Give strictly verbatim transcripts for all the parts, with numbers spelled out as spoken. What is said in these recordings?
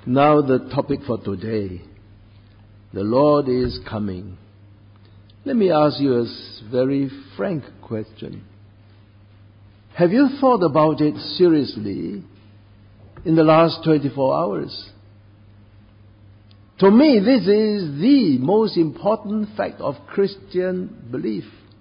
Now the topic for today. The Lord is coming. Let me ask you a very frank question. Have you thought about it seriously in the last twenty-four hours? To me, this is the most important fact of Christian belief.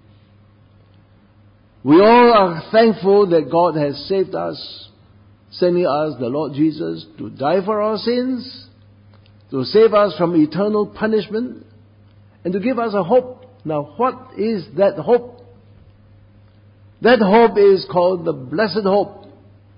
We all are thankful that God has saved us, sending us the Lord Jesus to die for our sins, to save us from eternal punishment, and to give us a hope. Now, what is that hope? That hope is called the blessed hope.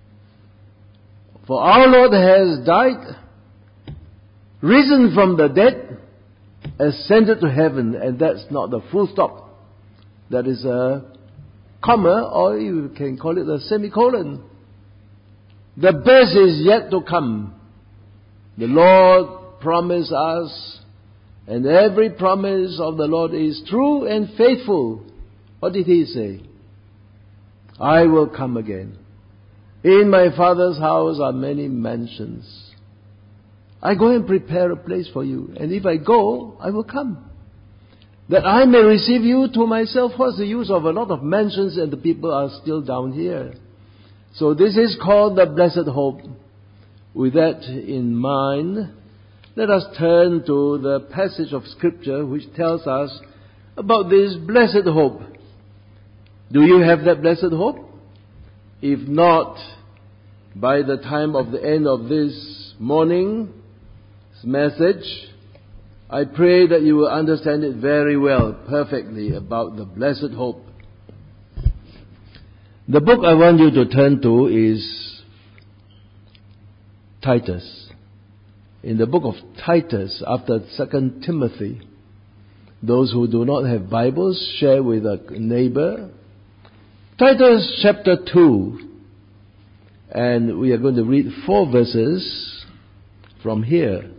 For our Lord has died, risen from the dead, ascended to heaven, and that's not the full stop. That is a comma, or you can call it a semicolon. The best is yet to come. The Lord promised us, and every promise of the Lord is true and faithful. What did He say? I will come again. In my Father's house are many mansions. I go and prepare a place for you. And if I go, I will come. That I may receive you to myself. What's the use of a lot of mansions and the people are still down here? So this is called the blessed hope. With that in mind, let us turn to the passage of Scripture which tells us about this blessed hope. Do you have that blessed hope? If not, by the time of the end of this morning's message, I pray that you will understand it very well, perfectly, about the blessed hope. The book I want you to turn to is Titus. In the book of Titus, after Second Timothy, those who do not have Bibles, share with a neighbor. Titus chapter two, and we are going to read four verses from here.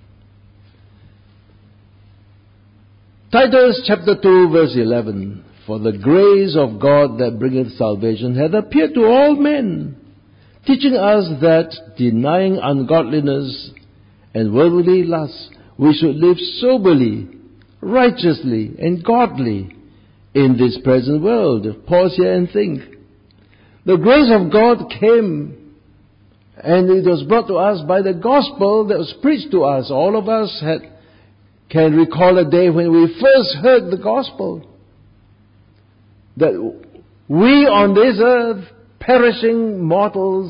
Titus chapter two, verse eleven. For the grace of God that bringeth salvation hath appeared to all men, teaching us that, denying ungodliness and worldly lusts, we should live soberly, righteously, and godly in this present world. Pause here and think. The grace of God came, and it was brought to us by the gospel that was preached to us. All of us had, can recall a day when we first heard the gospel. That we on this earth, perishing mortals,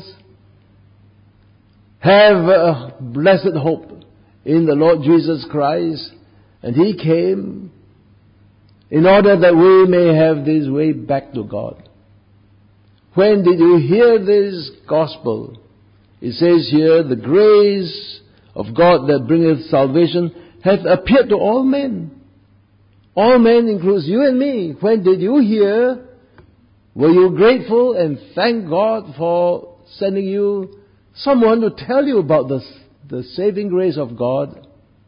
have a blessed hope in the Lord Jesus Christ. And He came in order that we may have this way back to God. When did you hear this gospel? It says here, the grace of God that bringeth salvation hath appeared to all men. All men includes you and me. When did you hear? Were you grateful and thank God for sending you someone to tell you about the, the saving grace of God?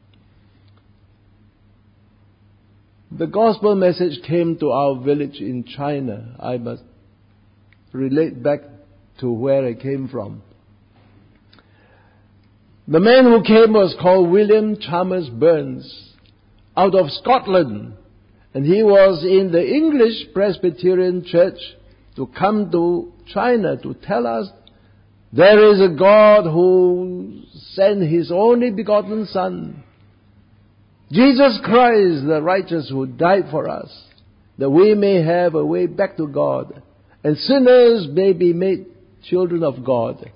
The gospel message came to our village in China. I must relate back to where I came from. The man who came was called William Chalmers Burns, out of Scotland, and he was in the English Presbyterian Church to come to China to tell us there is a God who sent His only begotten Son, Jesus Christ, the righteous, who died for us, that we may have a way back to God, and sinners may be made children of God.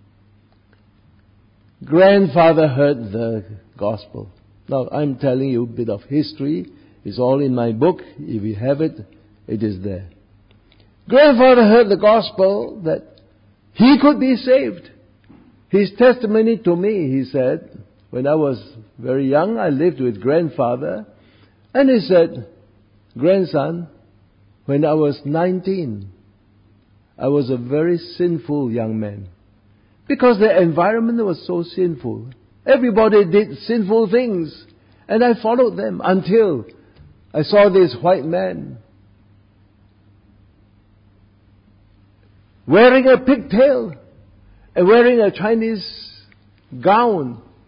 Grandfather heard the gospel. Now, I'm telling you a bit of history. It's all in my book. If you have it, it is there. Grandfather heard the gospel that he could be saved. His testimony to me, he said, when I was very young, I lived with grandfather, and he said, grandson, when I was nineteen, I was a very sinful young man. Because the environment was so sinful. Everybody did sinful things. And I followed them until I saw this white man wearing a pigtail and wearing a Chinese gown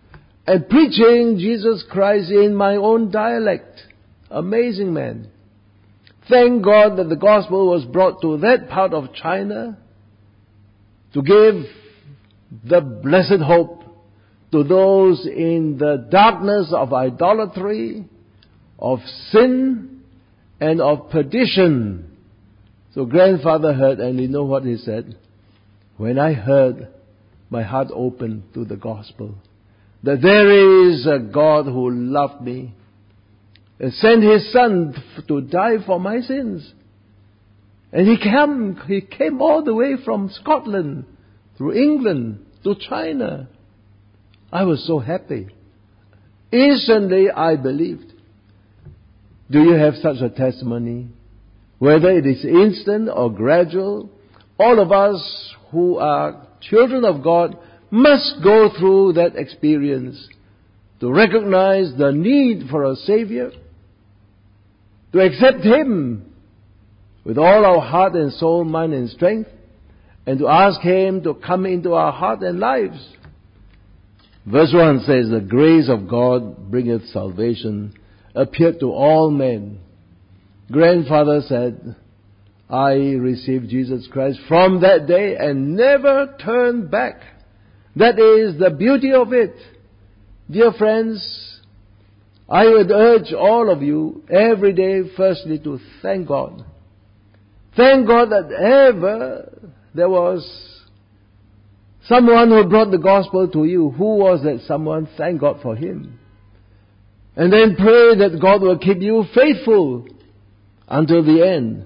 and preaching Jesus Christ in my own dialect. Amazing man. Thank God that the gospel was brought to that part of China to give the blessed hope to those in the darkness of idolatry, of sin, and of perdition. So grandfather heard, and you know what he said? When I heard, my heart opened to the gospel. That there is a God who loved me and sent His Son to die for my sins. And He came, He came all the way from Scotland, through England, to China. I was so happy. Instantly I believed. Do you have such a testimony? Whether it is instant or gradual, all of us who are children of God must go through that experience to recognize the need for a Savior, to accept Him with all our heart and soul, mind and strength, and to ask Him to come into our heart and lives. Verse one says, the grace of God bringeth salvation, appeared to all men. Grandfather said, I received Jesus Christ from that day and never turned back. That is the beauty of it. Dear friends, I would urge all of you every day firstly to thank God. Thank God that ever there was someone who brought the gospel to you. Who was that someone? Thank God for him. And then pray that God will keep you faithful until the end.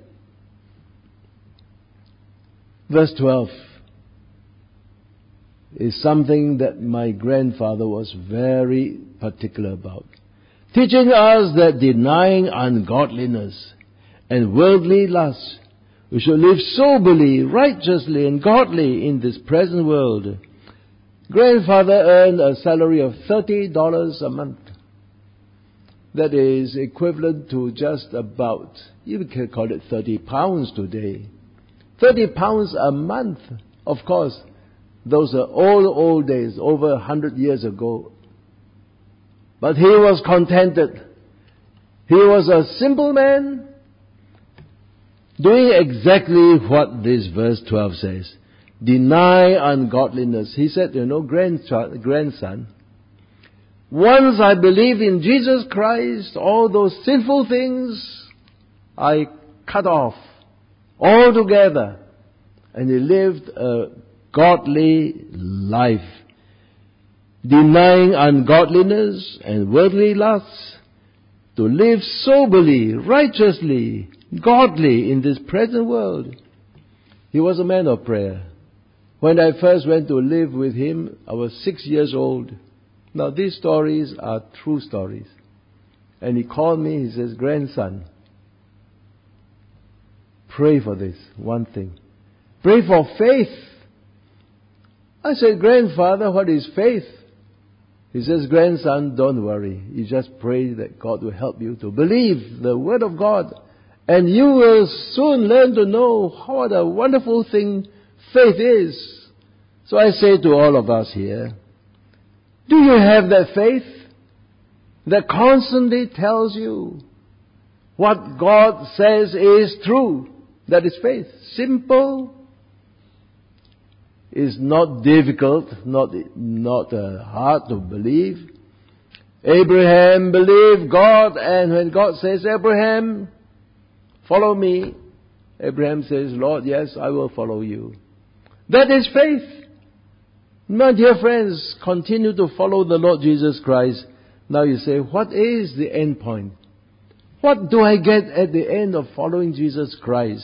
Verse twelve is something that my grandfather was very particular about. Teaching us that denying ungodliness and worldly lust, we should live soberly, righteously, and godly in this present world. Grandfather earned a salary of thirty dollars a month. That is equivalent to just about, you could call it thirty pounds today. thirty pounds a month. Of course, those are old, old days, over a hundred years ago. But he was contented. He was a simple man, doing exactly what this verse twelve says. Deny ungodliness. He said, you know, grandson, grandson, once I believed in Jesus Christ, all those sinful things I cut off altogether. And he lived a godly life, denying ungodliness and worldly lusts, to live soberly, righteously, godly in this present world. He was a man of prayer. When I first went to live with him, I was six years old. Now these stories are true stories. And he called me, he says, grandson, pray for this one thing. Pray for faith. I said, grandfather, what is faith? He says, grandson, don't worry. You just pray that God will help you to believe the Word of God. And you will soon learn to know what a wonderful thing faith is. So I say to all of us here, do you have that faith that constantly tells you what God says is true? That is faith. Simple, is not difficult, not, not uh, hard to believe. Abraham believed God, and when God says, Abraham, follow me, Abraham says, Lord, yes, I will follow you. That is faith. My dear friends, continue to follow the Lord Jesus Christ. Now you say, what is the end point? What do I get at the end of following Jesus Christ?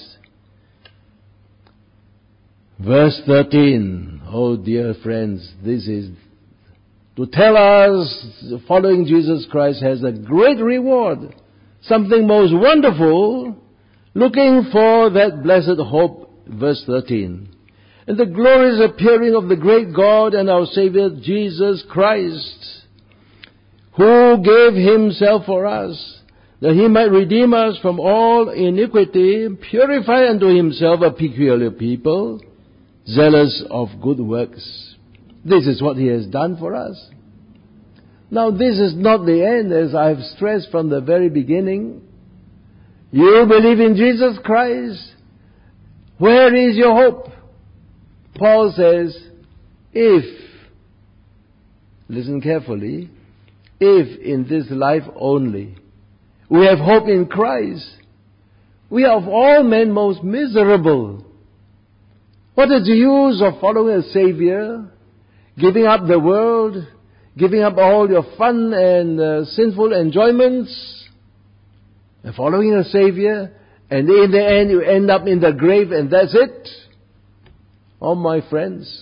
Verse thirteen. Oh dear friends, this is to tell us following Jesus Christ has a great reward. Something most wonderful. Looking for that blessed hope. Verse thirteen. And the glorious appearing of the great God and our Savior Jesus Christ, who gave Himself for us, that He might redeem us from all iniquity, purify unto Himself a peculiar people, zealous of good works. This is what He has done for us. Now this is not the end, as I've stressed from the very beginning. You believe in Jesus Christ. Where is your hope? Paul says, if, listen carefully, if in this life only we have hope in Christ, we are of all men most miserable. What is the use of following a Savior, giving up the world, giving up all your fun and uh, sinful enjoyments, and following a Savior, and in the end you end up in the grave and that's it? Oh, my friends.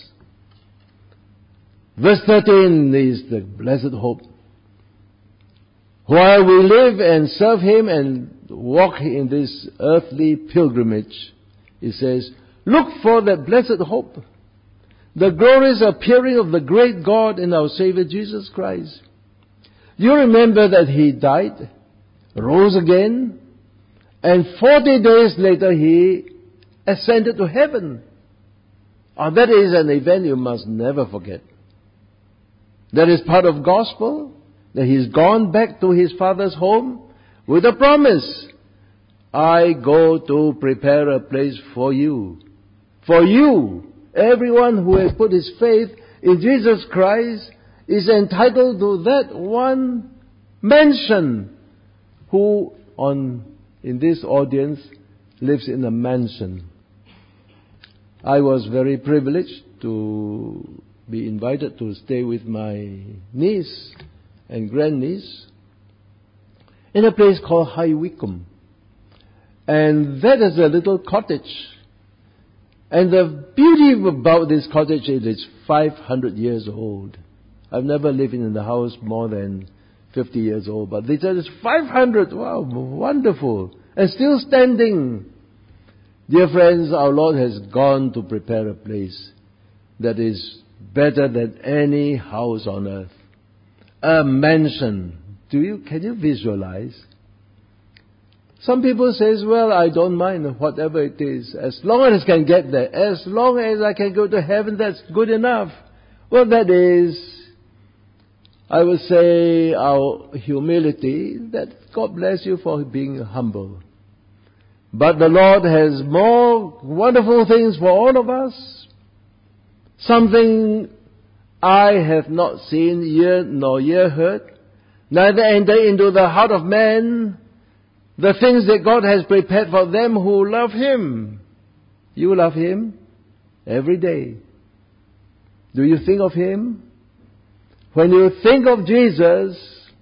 Verse thirteen is the blessed hope. While we live and serve Him and walk in this earthly pilgrimage, it says, look for that blessed hope, the glorious appearing of the great God and our Savior Jesus Christ. You remember that He died, rose again, and forty days later He ascended to heaven. Oh, that is an event you must never forget. That is part of gospel, that He's gone back to His Father's home with a promise. I go to prepare a place for you. For you, everyone who has put his faith in Jesus Christ is entitled to that one mansion. Who on in this audience lives in a mansion? I was very privileged to be invited to stay with my niece and grandniece in a place called High Wycombe. And that is a little cottage. And the beauty about this cottage is it's five hundred years old. I've never lived in the house more than fifty years old, but they said it's five hundred. Wow, wonderful. And still standing. Dear friends, our Lord has gone to prepare a place that is better than any house on earth. A mansion. Do you, can you visualize? Some people say, well, I don't mind whatever it is. As long as I can get there. As long as I can go to heaven, that's good enough. Well, that is, I would say, our humility. That God bless you for being humble. But the Lord has more wonderful things for all of us. Something eye have not seen, ear nor ear heard, neither enter into the heart of man the things that God has prepared for them who love Him. You love Him every day. Do you think of Him? When you think of Jesus,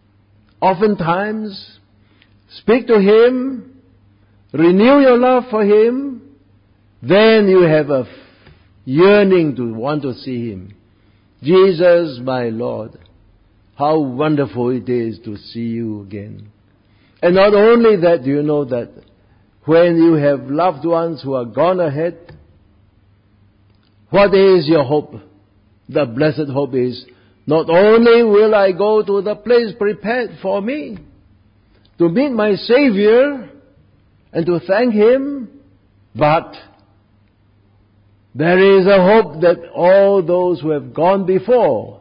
oftentimes speak to Him, renew your love for Him, then you have a yearning to want to see Him. Jesus, my Lord, how wonderful it is to see you again. And not only that, do you know that when you have loved ones who are gone ahead, what is your hope? The blessed hope is, not only will I go to the place prepared for me, to meet my Savior and to thank Him, but there is a hope that all those who have gone before,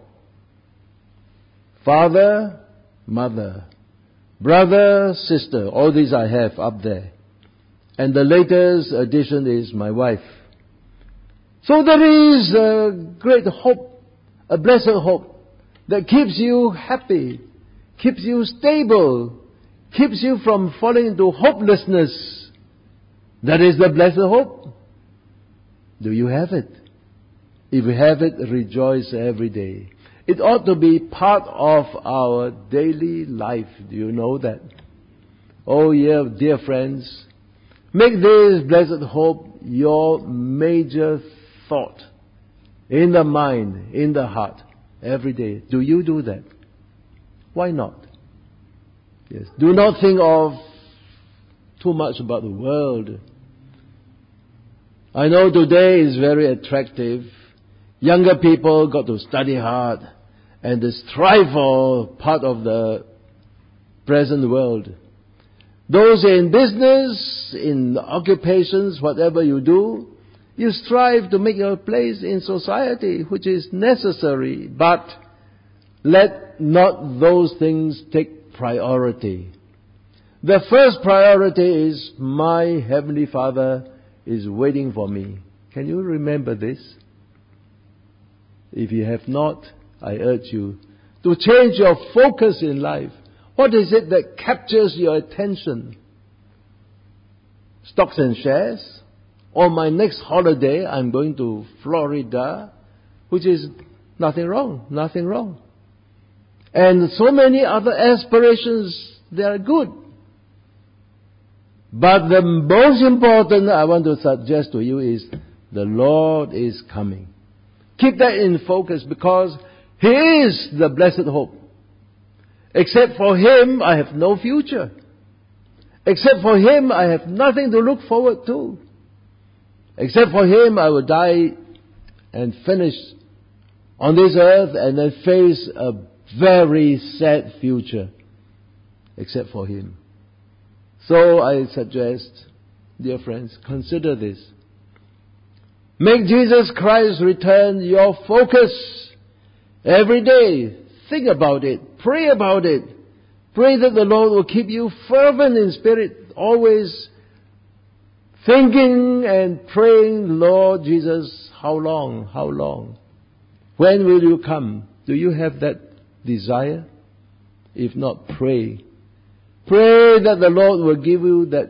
father, mother, brother, sister, all these I have up there. And the latest addition is my wife. So there is a great hope, a blessed hope, that keeps you happy, keeps you stable, keeps you from falling into hopelessness. That is the blessed hope. Do you have it? If you have it, rejoice every day. It ought to be part of our daily life. Do you know that? Oh, yeah, dear friends, make this blessed hope your major thought in the mind, in the heart, every day. Do you do that? Why not? Yes. Do not think of too much about the world. I know today is very attractive. Younger people got to study hard and they strive for part of the present world. Those in business, in occupations, whatever you do, you strive to make your place in society, which is necessary. But let not those things take priority. The first priority is my Heavenly Father is waiting for me. Can you remember this? If you have not, I urge you to change your focus in life. What is it that captures your attention? Stocks and shares? Or my next holiday, I'm going to Florida, which is nothing wrong, nothing wrong. And so many other aspirations, they are good. But the most important I want to suggest to you is the Lord is coming. Keep that in focus, because He is the blessed hope. Except for Him, I have no future. Except for Him, I have nothing to look forward to. Except for Him, I will die and finish on this earth and then face a very sad future. Except for Him. So I suggest, dear friends, consider this. Make Jesus Christ's return your focus every day. Think about it. Pray about it. Pray that the Lord will keep you fervent in spirit, always thinking and praying, Lord Jesus, how long, how long? When will you come? Do you have that desire? If not, pray. Pray that the Lord will give you that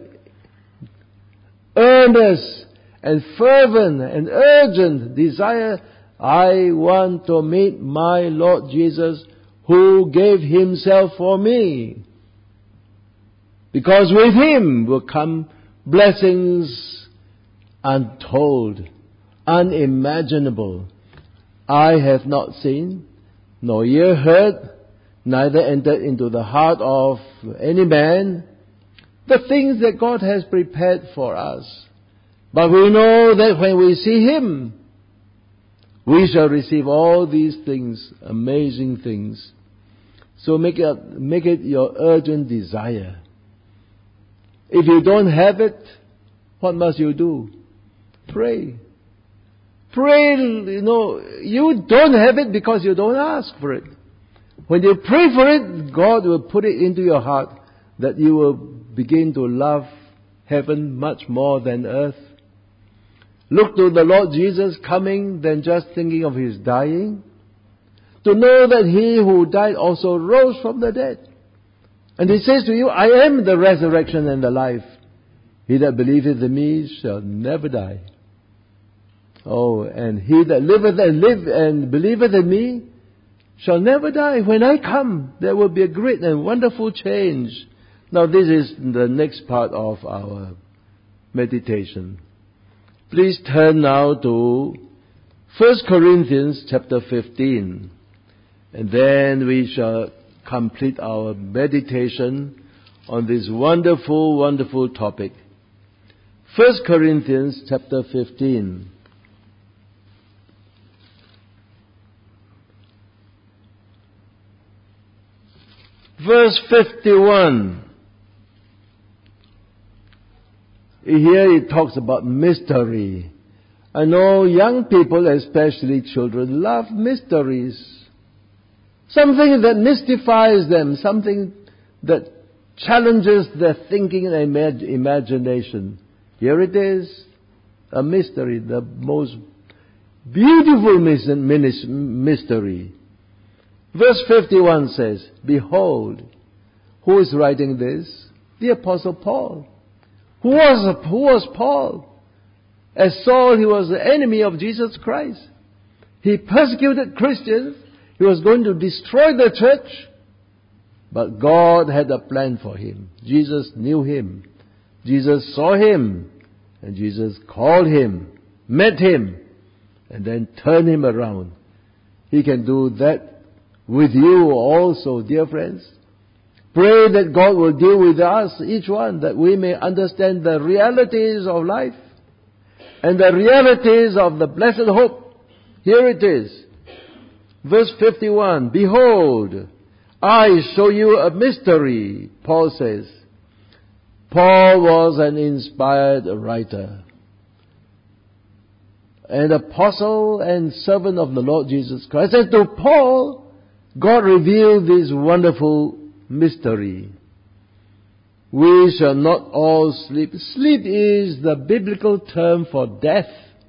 earnest and fervent and urgent desire. I want to meet my Lord Jesus, who gave Himself for me. Because with Him will come blessings untold, unimaginable. I have not seen, nor ear heard, neither entered into the heart of any man the things that God has prepared for us. But we know that when we see Him, we shall receive all these things, amazing things. So make it, make it your urgent desire. If you don't have it, what must you do? Pray. Pray, you know, you don't have it because you don't ask for it. When you pray for it, God will put it into your heart that you will begin to love heaven much more than earth. Look to the Lord Jesus coming than just thinking of His dying. To know that He who died also rose from the dead. And He says to you, I am the resurrection and the life. He that believeth in me shall never die. Oh, and he that liveth and live and believeth in me shall never die. When I come, there will be a great and wonderful change. Now this is the next part of our meditation. Please turn now to First Corinthians chapter fifteen. And then we shall complete our meditation on this wonderful, wonderful topic. First Corinthians chapter fifteen. Verse fifty-one. Here it talks about mystery. I know young people, especially children, love mysteries. Something that mystifies them, something that challenges their thinking and imag- imagination. Here it is, a mystery, the most beautiful mis- mystery. Verse fifty-one says, Behold, who is writing this? The Apostle Paul. Who was, who was Paul? As Saul, he was the enemy of Jesus Christ. He persecuted Christians. He was going to destroy the church. But God had a plan for him. Jesus knew him. Jesus saw him. And Jesus called him, met him, and then turned him around. He can do that with you also, dear friends. Pray that God will deal with us, each one, that we may understand the realities of life and the realities of the blessed hope. Here it is. Verse fifty-one, Behold, I show you a mystery, Paul says. Paul was an inspired writer, an apostle and servant of the Lord Jesus Christ. And to Paul, God revealed this wonderful mystery. We shall not all sleep. Sleep is the biblical term for death.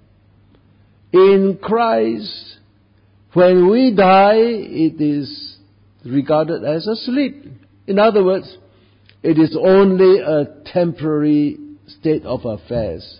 In Christ, when we die, it is regarded as a sleep. In other words, it is only a temporary state of affairs.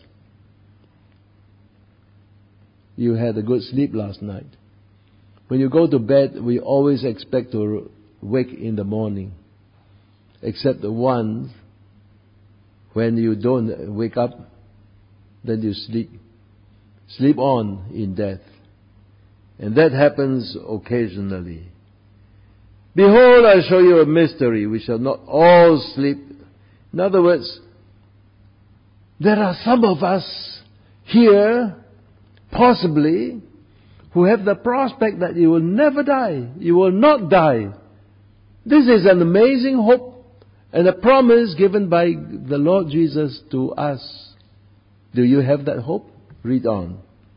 You had a good sleep last night. When you go to bed, we always expect to wake in the morning. Except the one, when you don't wake up, then you sleep. Sleep on in death. And that happens occasionally. Behold, I show you a mystery. We shall not all sleep. In other words, there are some of us here, possibly, who have the prospect that you will never die. You will not die. This is an amazing hope and a promise given by the Lord Jesus to us. Do you have that hope? Read on.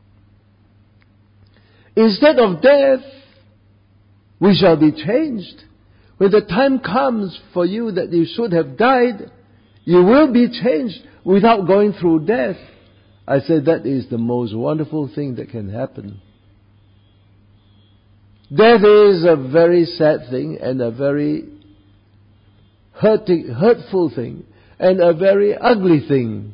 Instead of death, we shall be changed. When the time comes for you that you should have died, you will be changed without going through death. I said that is the most wonderful thing that can happen. Death is a very sad thing and a very hurting, hurtful thing and a very ugly thing.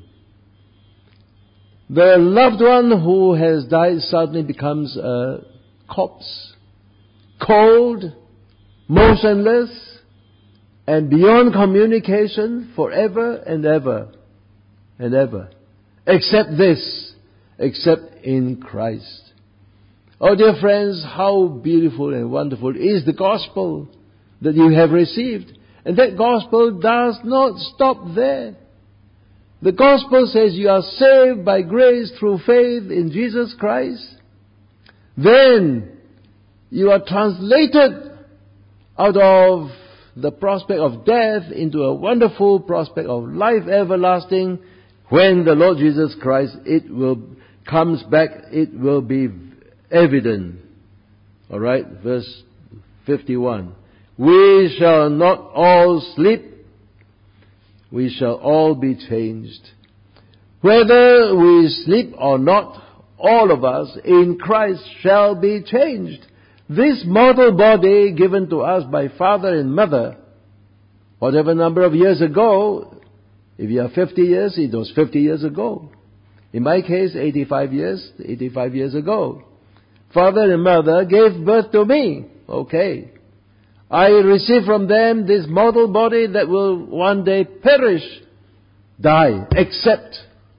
The loved one who has died suddenly becomes a corpse, cold, motionless, and beyond communication forever and ever and ever. Except this, except in Christ. Oh dear friends, how beautiful and wonderful is the gospel that you have received. And that gospel does not stop there. The gospel says you are saved by grace through faith in Jesus Christ. Then you are translated out of the prospect of death into a wonderful prospect of life everlasting. When the Lord Jesus Christ it will comes back, it will be evident. All right, verse fifty-one. We shall not all sleep. We shall all be changed. Whether we sleep or not, all of us in Christ shall be changed. This mortal body given to us by father and mother, whatever number of years ago, if you are fifty years, it was fifty years ago. In my case, eighty-five years, eighty-five years ago. Father and mother gave birth to me. Okay. I receive from them this mortal body that will one day perish, die, except,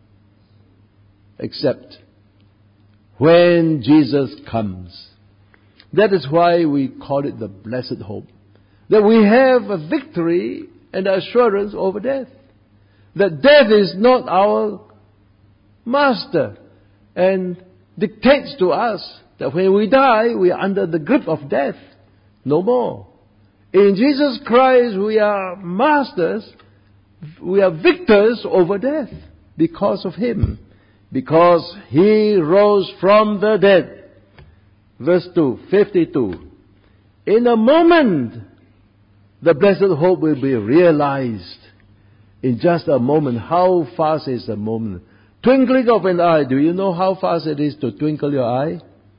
except when Jesus comes. That is why we call it the blessed hope. That we have a victory and assurance over death. That death is not our master and dictates to us that when we die, we are under the grip of death. No more. In Jesus Christ, we are masters, we are victors over death because of Him. Because He rose from the dead. Verse two, fifty-two. In a moment, the blessed hope will be realized. In just a moment. How fast is a moment? Twinkling of an eye. Do you know how fast it is to twinkle your eye?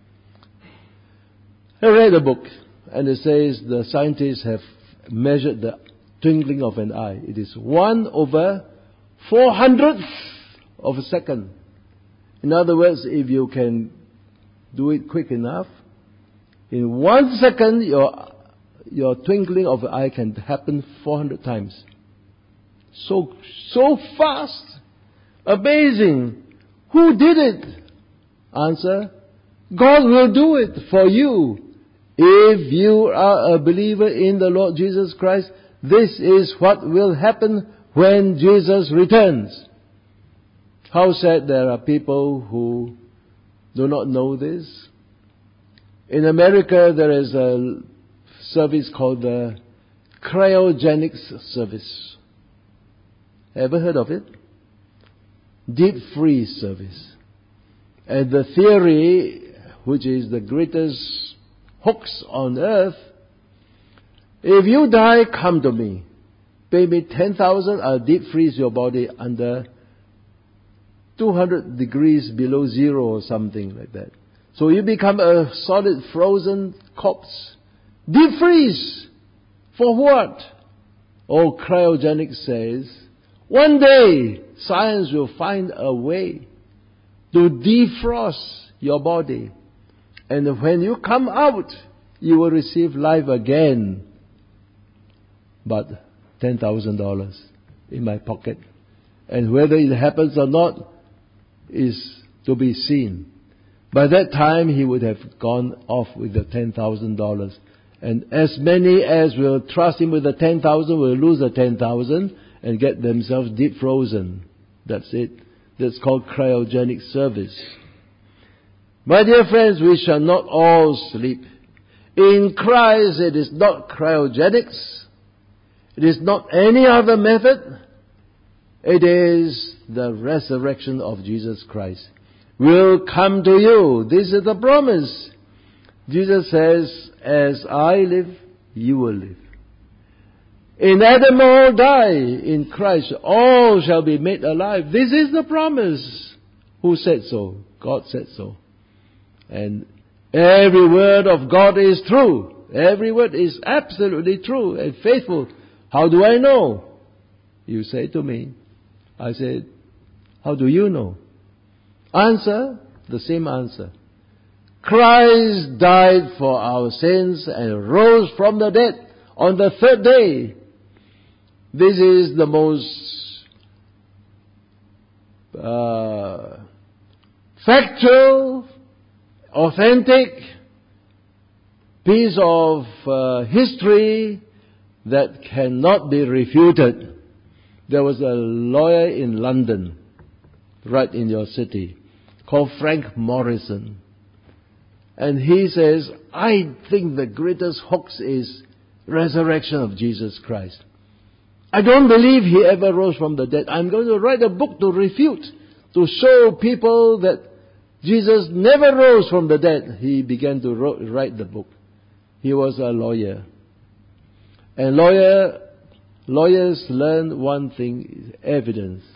I read a book. And it says the scientists have measured the twinkling of an eye. It is one over four hundredth of a second. In other words, if you can do it quick enough, in one second your your twinkling of an eye can happen four hundred times. So so fast, amazing. Who did it? Answer: God will do it for you. If you are a believer in the Lord Jesus Christ, this is what will happen when Jesus returns. How sad there are people who do not know this. In America, there is a service called the cryogenics service. Ever heard of it? Deep freeze service. And the theory, which is the greatest hoax on earth, If you die, come to me. Pay me ten thousand, I'll deep freeze your body under two hundred degrees below zero or something like that. So you become a solid frozen corpse. Deep freeze! For what? Oh, cryogenics says, one day science will find a way to defrost your body. And when you come out, you will receive life again. But ten thousand dollars in my pocket. And whether it happens or not is to be seen. By that time, he would have gone off with the ten thousand dollars. And as many as will trust him with the ten thousand will lose the ten thousand and get themselves deep frozen. That's it. That's called cryogenic service. My dear friends, we shall not all sleep. In Christ, it is not cryogenics. It is not any other method. It is the resurrection of Jesus Christ. Will come to you. This is the promise. Jesus says, as I live, you will live. In Adam all die. In Christ all shall be made alive. This is the promise. Who said so? God said so. And every word of God is true. Every word is absolutely true and faithful. How do I know? You say to me. I said, how do you know? Answer, the same answer. Christ died for our sins and rose from the dead on the third day. This is the most uh, factual, authentic piece of uh, history that cannot be refuted. There was a lawyer in London, right in your city, called Frank Morrison. And he says, I think the greatest hoax is resurrection of Jesus Christ. I don't believe he ever rose from the dead. I'm going to write a book to refute, to show people that Jesus never rose from the dead. He began to write the book. He was a lawyer. And lawyer, lawyers learn one thing, evidence.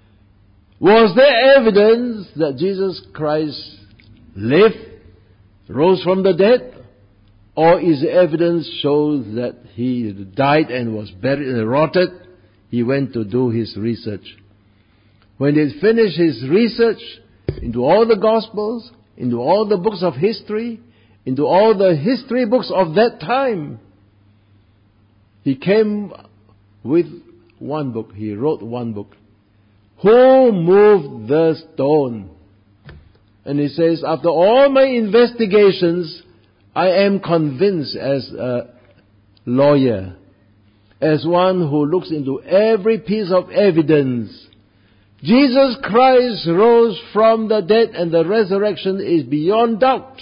Was there evidence that Jesus Christ lived, rose from the dead? Or is evidence shows that he died and was buried and rotted? He went to do his research. When he finished his research into all the Gospels, into all the books of history, into all the history books of that time, he came with one book. He wrote one book. Who moved the stone? And he says, after all my investigations, I am convinced as a lawyer, as one who looks into every piece of evidence, Jesus Christ rose from the dead and the resurrection is beyond doubt.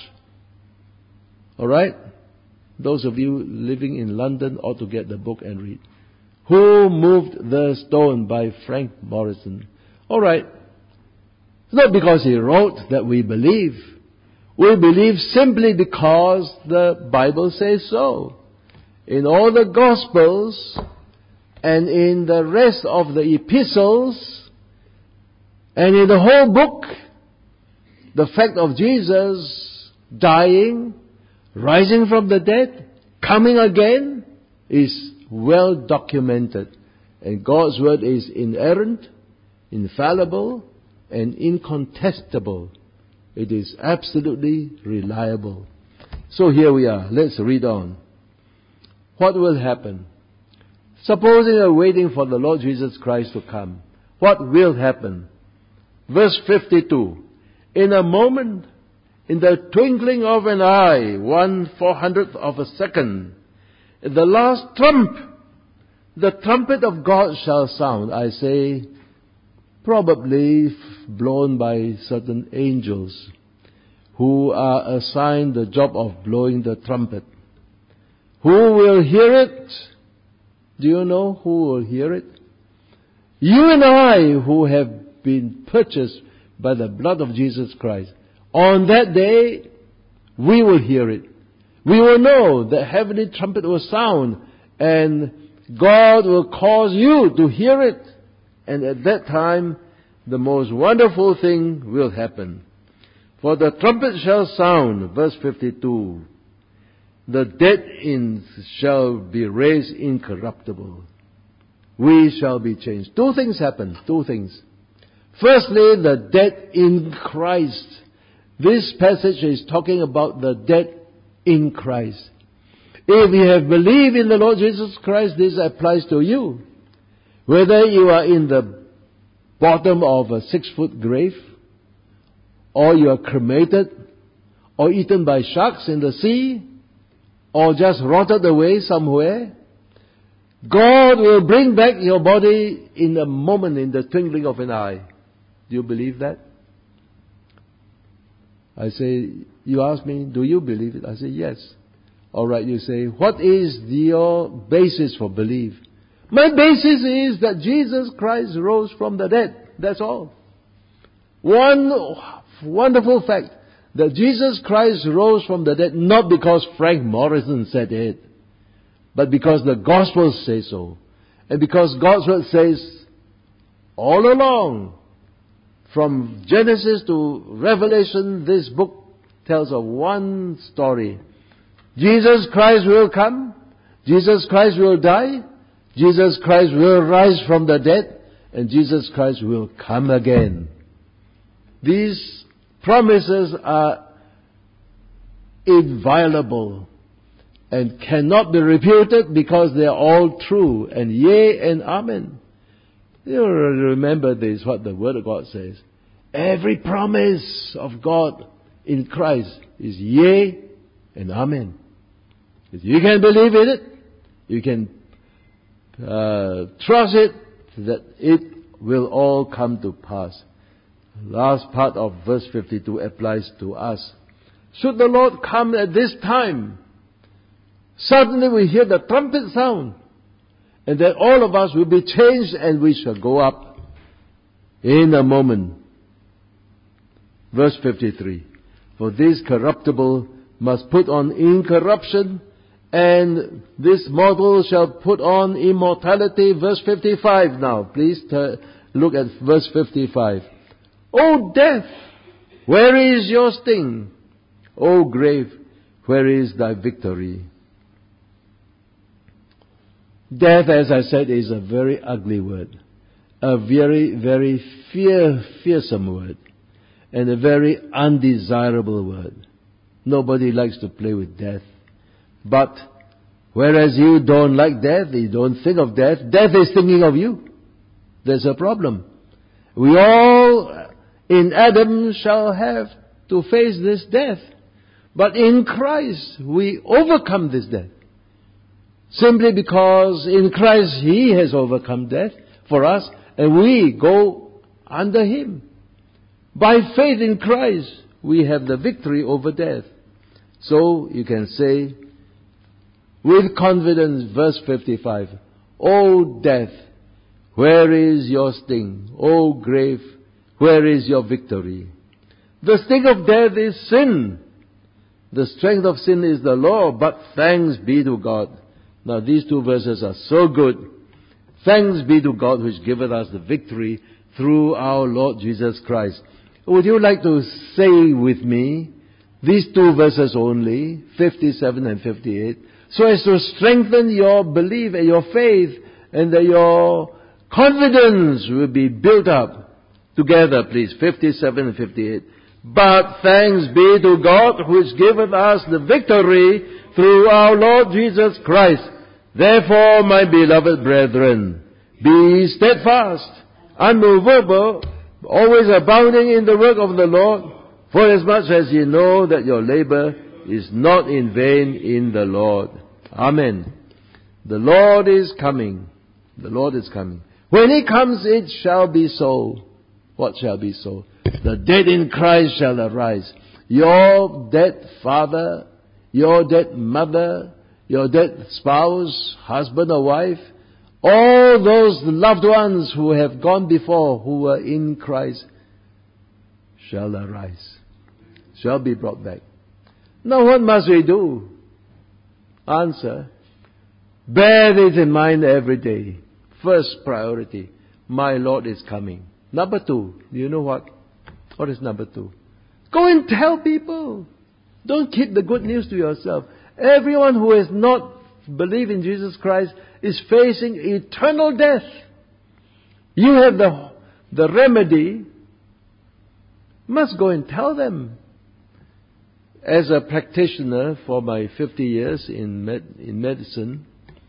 Alright? Those of you living in London ought to get the book and read. Who Moved the Stone by Frank Morrison. Alright. It's not because he wrote that we believe. We believe simply because the Bible says so. In all the Gospels and in the rest of the epistles and in the whole book, the fact of Jesus dying, rising from the dead, coming again is well documented. And God's word is inerrant, infallible, and incontestable. It is absolutely reliable. So here we are. Let's read on. What will happen? Supposing we're waiting for the Lord Jesus Christ to come, what will happen? Verse fifty-two. In a moment, in the twinkling of an eye, one four hundredth of a second, in the last trump, the trumpet of God shall sound. I say, probably blown by certain angels who are assigned the job of blowing the trumpet. Who will hear it? Do you know who will hear it? You and I, who have been purchased by the blood of Jesus Christ. On that day, we will hear it. We will know the heavenly trumpet will sound, And God will cause you to hear it. And at that time, the most wonderful thing will happen. For the trumpet shall sound, verse fifty-two. The dead in shall be raised incorruptible. We shall be changed. Two things happen. Two things. Firstly, the dead in Christ. This passage is talking about the dead in Christ. If you have believed in the Lord Jesus Christ, this applies to you. Whether you are in the bottom of a six-foot grave, or you are cremated, or eaten by sharks in the sea, or just rotted away somewhere, God will bring back your body in a moment, in the twinkling of an eye. Do you believe that? I say, you ask me, do you believe it? I say, yes. Alright, you say, what is your basis for belief? My basis is that Jesus Christ rose from the dead. That's all. One wonderful fact, that Jesus Christ rose from the dead, not because Frank Morrison said it, but because the Gospels say so. And because God's Word says, all along, from Genesis to Revelation, this book tells of one story. Jesus Christ will come, Jesus Christ will die, Jesus Christ will rise from the dead, and Jesus Christ will come again. These promises are inviolable and cannot be refuted because they are all true, and yea and amen. You remember this, what the Word of God says. Every promise of God in Christ is yea and amen. If you can believe in it, you can uh, trust it, that it will all come to pass. Last part of verse fifty-two applies to us. Should the Lord come at this time, suddenly we hear the trumpet sound, and then all of us will be changed and we shall go up in a moment. Verse fifty-three. For this corruptible must put on incorruption, and this mortal shall put on immortality. Verse fifty-five now. Please t- look at verse fifty-five. O death, where is your sting? O grave, where is thy victory? Death, as I said, is a very ugly word. A very, very fear, fearsome word. And a very undesirable word. Nobody likes to play with death. But, whereas you don't like death, you don't think of death, death is thinking of you. There's a problem. We all, in Adam, shall have to face this death. But in Christ, we overcome this death. Simply because in Christ He has overcome death for us, and we go under Him. By faith in Christ, we have the victory over death. So you can say, with confidence, verse fifty-five, O death, where is your sting? O grave, where is your victory? The sting of death is sin. The strength of sin is the law, but thanks be to God. Now these two verses are so good. Thanks be to God which giveth us the victory through our Lord Jesus Christ. Would you like to say with me these two verses only, fifty-seven and fifty-eight, so as to strengthen your belief and your faith, and that your confidence will be built up together, please, fifty-seven and fifty-eight. But thanks be to God which giveth us the victory through our Lord Jesus Christ. Therefore, my beloved brethren, be steadfast, unmovable, always abounding in the work of the Lord, forasmuch as ye know that your labor is not in vain in the Lord. Amen. The Lord is coming. The Lord is coming. When He comes, it shall be so. What shall be so? The dead in Christ shall arise. Your dead father, your dead mother, your dead spouse, husband or wife, all those loved ones who have gone before, who were in Christ, shall arise, shall be brought back. Now what must we do? Answer, Bear this in mind every day. First priority, my Lord is coming. Number two, do you know what? What is number two? Go and tell people. Don't keep the good news to yourself. Everyone who has not believed in Jesus Christ is facing eternal death. You have the, the remedy. Must go and tell them. As a practitioner for my fifty years in med, in medicine,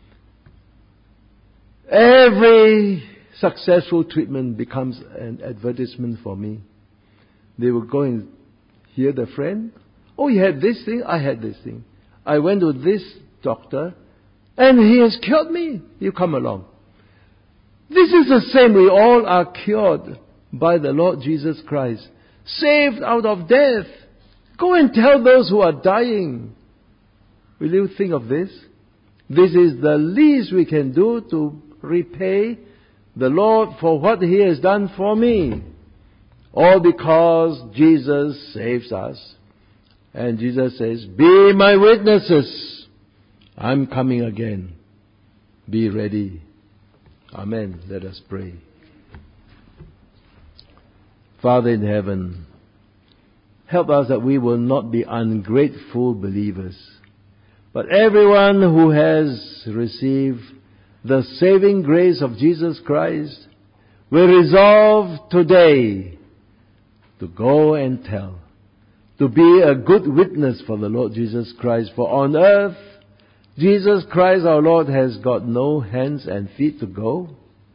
every successful treatment becomes an advertisement for me. They will go and hear the friend. Oh, you had this thing, I had this thing. I went to this doctor and he has cured me. You come along. This is the same. We all are cured by the Lord Jesus Christ. Saved out of death. Go and tell those who are dying. Will you think of this? This is the least we can do to repay the Lord for what He has done for me. All because Jesus saves us. And Jesus says, be my witnesses. I'm coming again. Be ready. Amen. Let us pray. Father in heaven, help us that we will not be ungrateful believers, but everyone who has received the saving grace of Jesus Christ will resolve today to go and tell, to be a good witness for the Lord Jesus Christ. For on earth, Jesus Christ our Lord has got no hands and feet to go,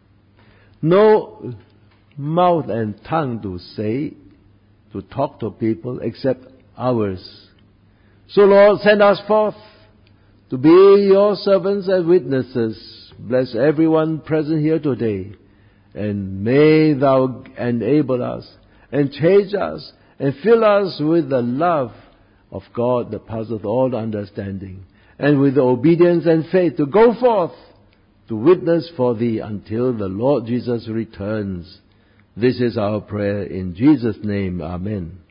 no mouth and tongue to say, to talk to people except ours. So Lord, send us forth to be your servants and witnesses. Bless everyone present here today, and may Thou enable us and change us and fill us with the love of God that passeth all understanding, and with the obedience and faith to go forth to witness for Thee until the Lord Jesus returns. This is our prayer in Jesus' name. Amen.